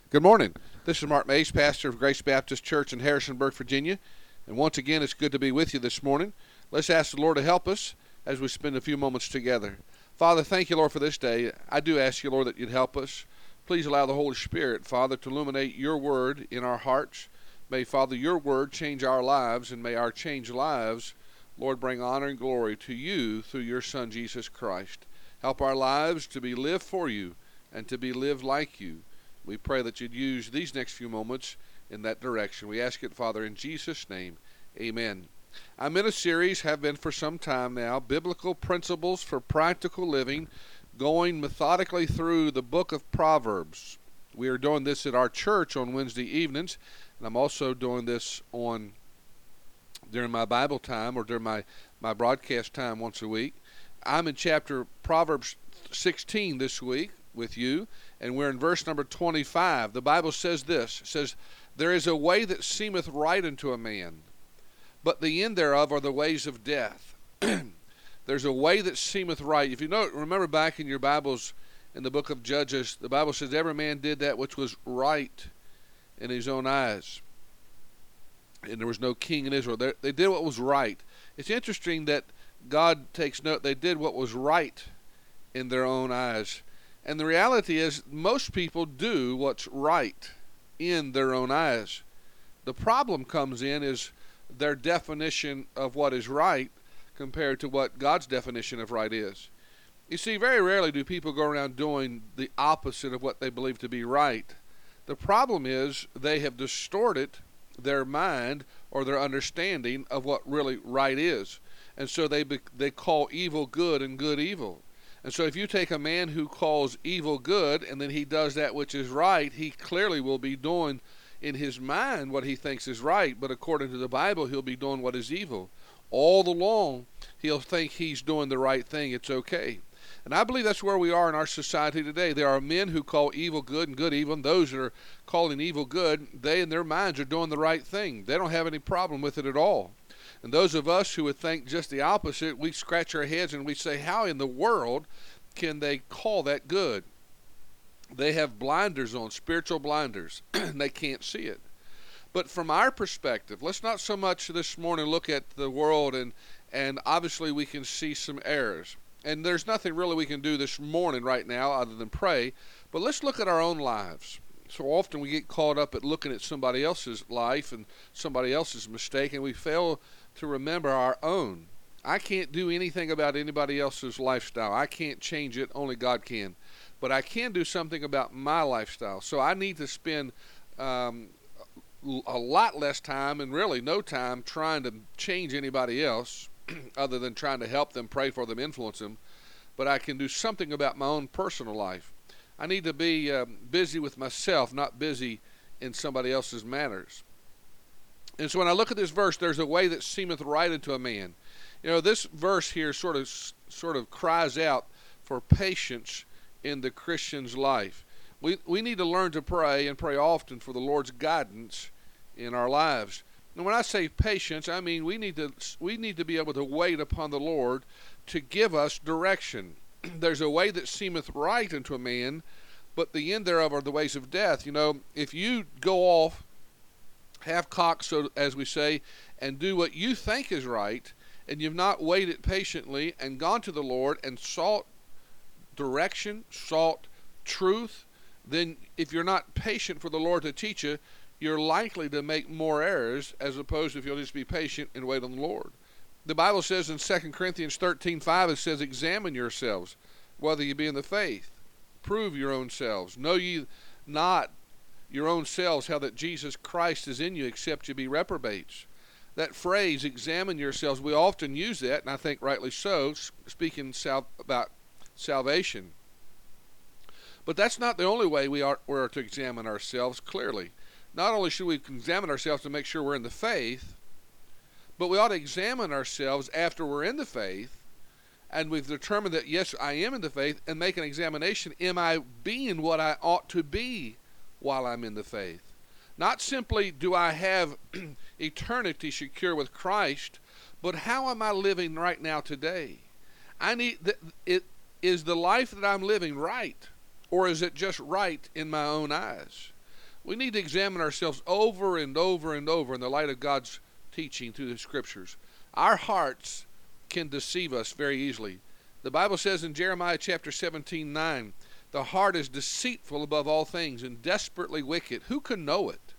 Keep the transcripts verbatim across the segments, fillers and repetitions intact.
Good morning. This is Mark Mays, pastor of Grace Baptist Church in Harrisonburg, Virginia. And once again, it's good to be with you this morning. Let's ask the Lord to help us as we spend a few moments together. Father, thank you, Lord, for this day. I do ask you, Lord, that you'd help us. Please allow the Holy Spirit, Father, to illuminate your word in our hearts. May, Father, your word change our lives, and may our changed lives, Lord, bring honor and glory to you through your Son, Jesus Christ. Help our lives to be lived for you and to be lived like you. We pray that you'd use these next few moments in that direction. We ask it, Father, in Jesus' name. Amen. I'm in a series, have been for some time now, Biblical Principles for Practical Living, going methodically through the book of Proverbs. We are doing this at our church on Wednesday evenings, and I'm also doing this on during my Bible time or during my, my broadcast time once a week. I'm in chapter Proverbs sixteen this week with you, and we're in verse number twenty-five. The Bible says this, it says, "There is a way that seemeth right unto a man, but the end thereof are the ways of death." There's a way that seemeth right. If you know, remember back in your Bibles, in the book of Judges, the Bible says every man did that which was right in his own eyes. And there was no king in Israel. They, they did what was right. It's interesting that God takes note, they did what was right in their own eyes. And the reality is, most people do what's right in their own eyes. The problem comes in is their definition of what is right compared to what God's definition of right is. You see, very rarely do people go around doing the opposite of what they believe to be right. The problem is they have distorted their mind or their understanding of what really right is. And so they they call evil good and good evil. And so if you take a man who calls evil good and then he does that which is right, he clearly will be doing in his mind what he thinks is right, but according to the Bible, he'll be doing what is evil. All the long, he'll think he's doing the right thing. It's okay. And I believe that's where we are in our society today. There are men who call evil good and good evil, and those that are calling evil good, they in their minds are doing the right thing. They don't have any problem with it at all. And those of us who would think just the opposite, we scratch our heads and we say, how in the world can they call that good? They have blinders on, spiritual blinders, and they can't see it. But from our perspective, let's not so much this morning look at the world, and, and obviously we can see some errors. And there's nothing really we can do this morning right now other than pray, but let's look at our own lives. So often we get caught up at looking at somebody else's life and somebody else's mistake, and we fail to remember our own. I can't do anything about anybody else's lifestyle. I can't change it. Only God can. But I can do something about my lifestyle. So I need to spend um, a lot less time and really no time trying to change anybody else other than trying to help them, pray for them, influence them. But I can do something about my own personal life. I need to be uh, busy with myself, not busy in somebody else's matters. And so when I look at this verse, there's a way that seemeth right unto a man. You know, this verse here sort of sort of cries out for patience in the Christian's life. We we need to learn to pray and pray often for the Lord's guidance in our lives. And when I say patience, I mean we need to we need to be able to wait upon the Lord to give us direction. There's a way that seemeth right unto a man, but the end thereof are the ways of death. You know, if you go off half-cocked, so as we say, and do what you think is right, and you've not waited patiently and gone to the Lord and sought direction, sought truth, then if you're not patient for the Lord to teach you, you're likely to make more errors as opposed to if you'll just be patient and wait on the Lord. The Bible says in Second Corinthians thirteen five, it says, "Examine yourselves, whether you be in the faith. Prove your own selves. Know ye not your own selves how that Jesus Christ is in you, except you be reprobates." That phrase, examine yourselves, we often use that, and I think rightly so, speaking sal- about salvation. But that's not the only way we are, we are to examine ourselves clearly. Not only should we examine ourselves to make sure we're in the faith, but we ought to examine ourselves after we're in the faith, and we've determined that, yes, I am in the faith, and make an examination, am I being what I ought to be while I'm in the faith? Not simply do I have eternity secure with Christ, but how am I living right now today? I need th- it is the life that I'm living right, or is it just right in my own eyes? We need to examine ourselves over and over and over in the light of God's teaching through the Scriptures. Our hearts can deceive us very easily. The Bible says in Jeremiah chapter seventeen, nine, the heart is deceitful above all things and desperately wicked. Who can know it?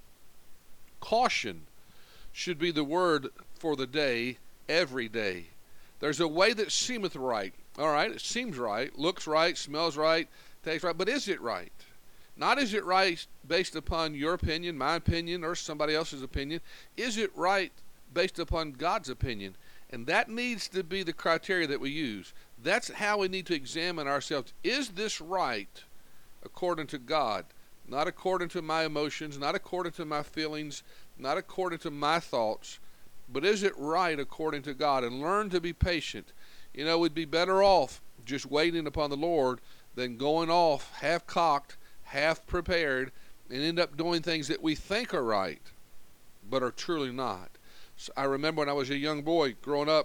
Caution should be the word for the day, every day. There's a way that seemeth right. All right, it seems right, looks right, smells right, tastes right, but is it right? Not is it right based upon your opinion, my opinion, or somebody else's opinion. Is it right based upon God's opinion? And that needs to be the criteria that we use. That's how we need to examine ourselves. Is this right according to God? Not according to my emotions, not according to my feelings, not according to my thoughts, but is it right according to God? And learn to be patient. You know, we'd be better off just waiting upon the Lord than going off half-cocked, half-prepared, and end up doing things that we think are right, but are truly not. So I remember when I was a young boy growing up,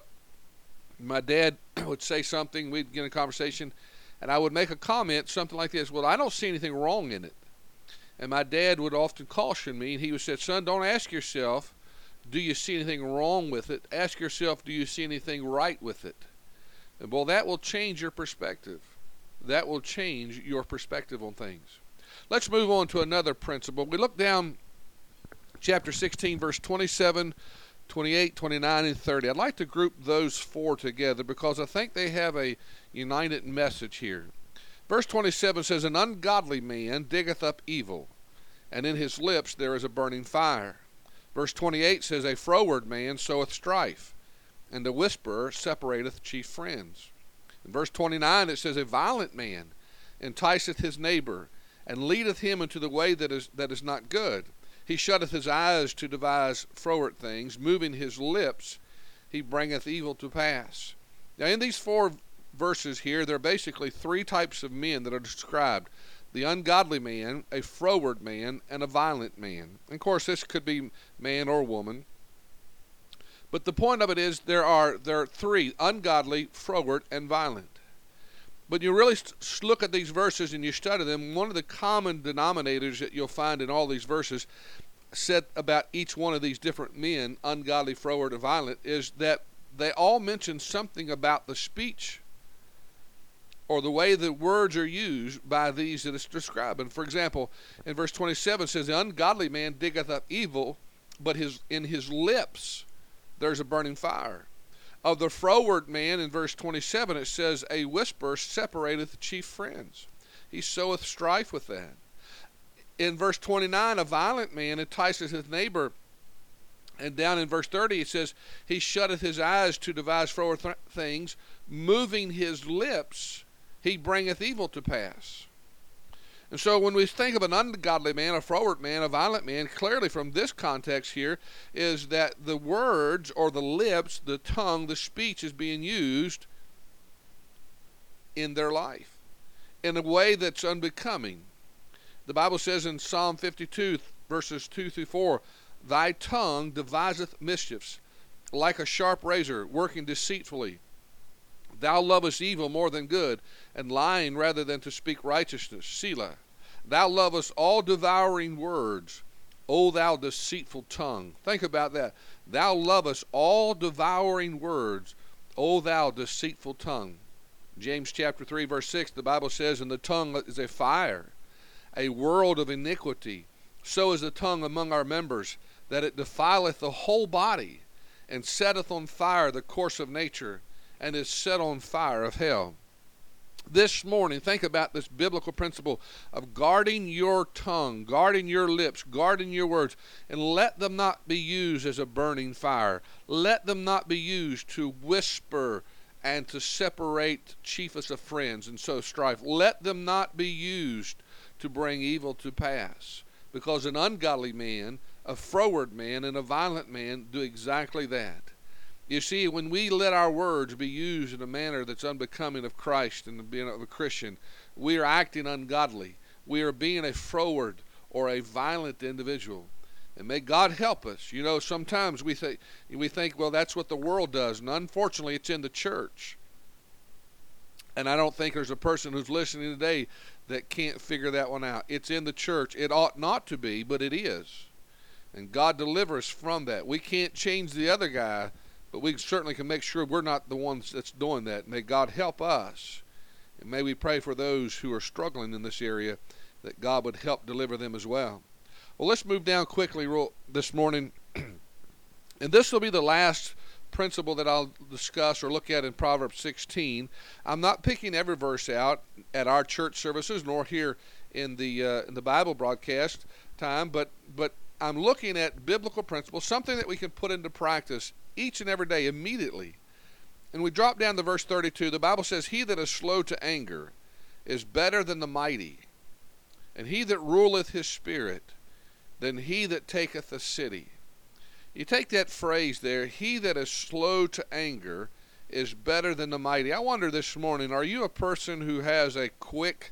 my dad would say something, we'd get in a conversation, and I would make a comment, something like this, well, I don't see anything wrong in it. And my dad would often caution me, and he would say, son, don't ask yourself, do you see anything wrong with it? Ask yourself, do you see anything right with it? And well, that will change your perspective. That will change your perspective on things. Let's move on to another principle. We look down chapter sixteen, verse twenty-seven, twenty-eight, twenty-nine, and thirty. I'd like to group those four together because I think they have a united message here. Verse twenty-seven says, an ungodly man diggeth up evil, and in his lips there is a burning fire. Verse twenty-eight says, a froward man soweth strife, and a whisperer separateth chief friends. In verse twenty-nine it says, a violent man enticeth his neighbor, and leadeth him into the way that is that is not good. He shutteth his eyes to devise froward things, moving his lips, he bringeth evil to pass. Now in these four verses here, there are basically three types of men that are described. The ungodly man, a froward man, and a violent man. And of course, this could be man or woman. But the point of it is there are there are three, ungodly, froward, and violent. But you really st- look at these verses and you study them, one of the common denominators that you'll find in all these verses said about each one of these different men, ungodly, froward, and violent, is that they all mention something about the speech or the way the words are used by these that it's describing. For example, in verse twenty-seven it says, the ungodly man diggeth up evil, but his in his lips there's a burning fire. Of the froward man, in verse twenty-seven, it says, a whisper separateth chief friends. He soweth strife with that. In verse twenty-nine, a violent man enticeth his neighbor. And down in verse thirty, it says, he shutteth his eyes to devise froward th- things, moving his lips, he bringeth evil to pass. And so when we think of an ungodly man, a froward man, a violent man, clearly from this context here is that the words or the lips, the tongue, the speech is being used in their life in a way that's unbecoming. The Bible says in Psalm fifty-two, verses two through four, thy tongue deviseth mischiefs, like a sharp razor, working deceitfully. Thou lovest evil more than good, and lying rather than to speak righteousness. Selah. Thou lovest all devouring words, O thou deceitful tongue. Think about that. Thou lovest all devouring words, O thou deceitful tongue. James chapter three, verse six, the Bible says, and the tongue is a fire, a world of iniquity. So is the tongue among our members, that it defileth the whole body, and setteth on fire the course of nature, and is set on fire of hell. This morning, think about this biblical principle of guarding your tongue, guarding your lips, guarding your words, and let them not be used as a burning fire. Let them not be used to whisper and to separate chiefest of friends and sow strife. Let them not be used to bring evil to pass, because an ungodly man, a froward man, and a violent man do exactly that. You see, when we let our words be used in a manner that's unbecoming of Christ and being of a Christian, we are acting ungodly. We are being a froward or a violent individual. And may God help us. You know, sometimes we think, we think, well, that's what the world does. And unfortunately, it's in the church. And I don't think there's a person who's listening today that can't figure that one out. It's in the church. It ought not to be, but it is. And God delivers us from that. We can't change the other guy, but we certainly can make sure we're not the ones that's doing that. May God help us. And may we pray for those who are struggling in this area, that God would help deliver them as well. Well, let's move down quickly this morning. And this will be the last principle that I'll discuss or look at in Proverbs sixteen. I'm not picking every verse out at our church services, nor here in the uh, in the Bible broadcast time, but but I'm looking at biblical principles, something that we can put into practice each and every day immediately. And we drop down to verse thirty-two. The Bible says, "He that is slow to anger is better than the mighty, and he that ruleth his spirit than he that taketh a city." You take that phrase there, "He that is slow to anger is better than the mighty." I wonder this morning, are you a person who has a quick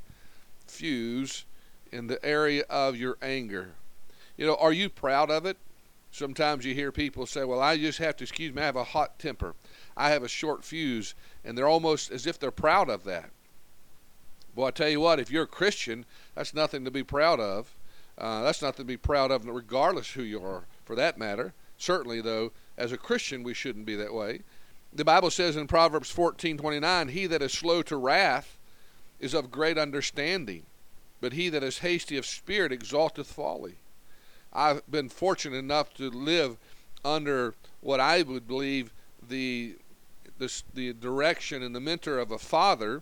fuse in the area of your anger? You know, are you proud of it? Sometimes you hear people say, "Well, I just have to, excuse me, I have a hot temper. I have a short fuse," and they're almost as if they're proud of that. Well, I tell you what, if you're a Christian, that's nothing to be proud of. Uh, that's nothing to be proud of, regardless who you are, for that matter. Certainly, though, as a Christian, we shouldn't be that way. The Bible says in Proverbs fourteen twenty-nine, "He that is slow to wrath is of great understanding, but he that is hasty of spirit exalteth folly." I've been fortunate enough to live under what I would believe the, the, the direction and the mentor of a father,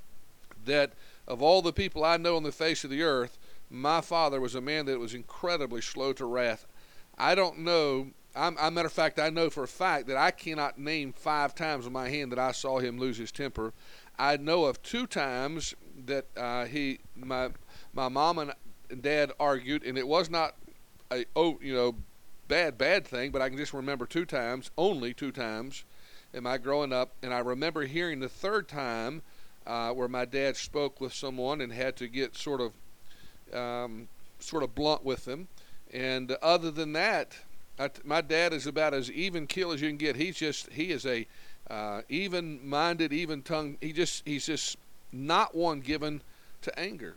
that of all the people I know on the face of the earth, my father was a man that was incredibly slow to wrath. I don't know, I'm, a matter of fact, I know for a fact that I cannot name five times on my hand that I saw him lose his temper. I know of two times that uh, he, my, my mom and dad argued, and it was not a, oh, you know, bad, bad thing, but I can just remember two times, only two times in my growing up. And I remember hearing the third time uh, where my dad spoke with someone and had to get sort of, um, sort of blunt with them. And other than that, I, my dad is about as even keel as you can get. He's just, he is a uh, even-minded, even-tongued. He just, he's just not one given to anger.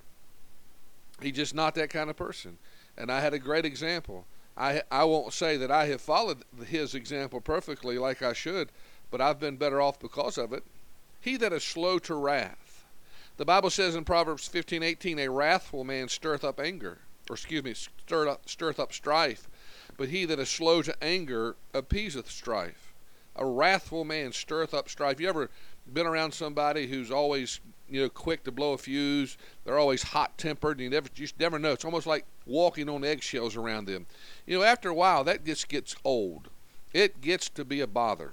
He's just not that kind of person. And I had a great example. I, I won't say that I have followed his example perfectly like I should, but I've been better off because of it. He that is slow to wrath. The Bible says in Proverbs fifteen eighteen, "A wrathful man stirreth up anger," or excuse me, stirreth up, stirreth up strife. "But he that is slow to anger appeaseth strife." A wrathful man stirreth up strife. You ever been around somebody who's always, you know, quick to blow a fuse? They're always hot-tempered, and you never, you never know. It's almost like walking on eggshells around them. You know, after a while, that just gets old. It gets to be a bother.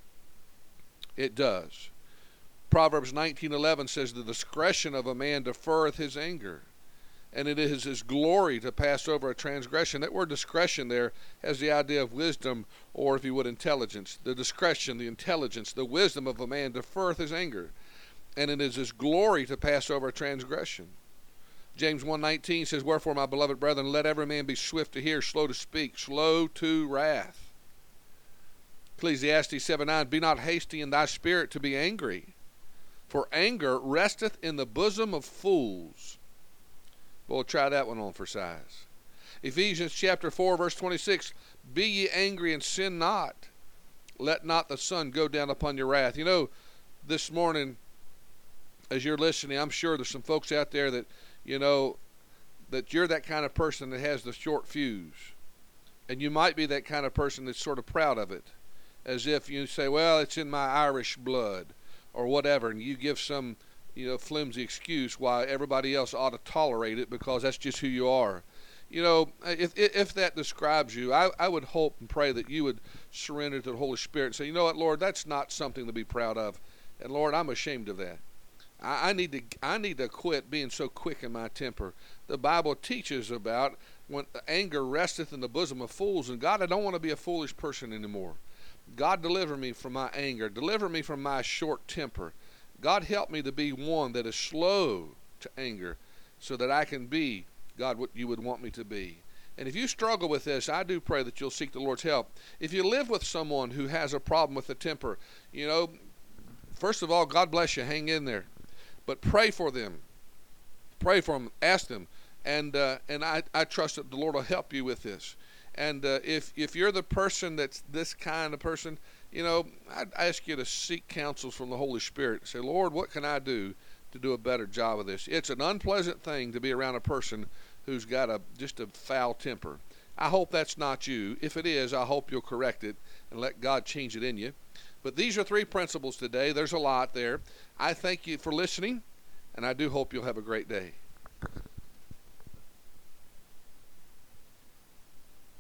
It does. Proverbs nineteen eleven says, "The discretion of a man deferreth his anger, and it is his glory to pass over a transgression." That word discretion there has the idea of wisdom, or if you would, intelligence. The discretion, the intelligence, the wisdom of a man deferreth his anger, and it is his glory to pass over a transgression. James one nineteen says, "Wherefore, my beloved brethren, let every man be swift to hear, slow to speak, slow to wrath." Ecclesiastes seven nine, "Be not hasty in thy spirit to be angry, for anger resteth in the bosom of fools." We'll try that one on for size. Ephesians chapter four, verse twenty-six, "Be ye angry and sin not. Let not the sun go down upon your wrath." You know, this morning, as you're listening, I'm sure there's some folks out there that, you know, that you're that kind of person that has the short fuse. And you might be that kind of person that's sort of proud of it. As if you say, "Well, it's in my Irish blood," or whatever, and you give some, you know, flimsy excuse why everybody else ought to tolerate it because that's just who you are. You know, if if that describes you, I, I would hope and pray that you would surrender to the Holy Spirit and say, "You know what, Lord, that's not something to be proud of. And Lord, I'm ashamed of that. I, I need to I need to quit being so quick in my temper." The Bible teaches about when anger resteth in the bosom of fools, and God, I don't want to be a foolish person anymore. God, deliver me from my anger. Deliver me from my short temper. God, help me to be one that is slow to anger so that I can be, God, what you would want me to be. And if you struggle with this, I do pray that you'll seek the Lord's help. If you live with someone who has a problem with the temper, you know, first of all, God bless you. Hang in there. but pray for them. Pray for them. Ask them. And uh, and I, I trust that the Lord will help you with this. And uh, if if you're the person that's this kind of person, you know, I'd ask you to seek counsel from the Holy Spirit. Say, Lord, what can I do to do a better job of this? It's an unpleasant thing to be around a person who's got a just a foul temper. I hope that's not you. If it is, I hope you'll correct it and let God change it in you. But these are three principles today. There's a lot there. I thank you for listening, and I do hope you'll have a great day.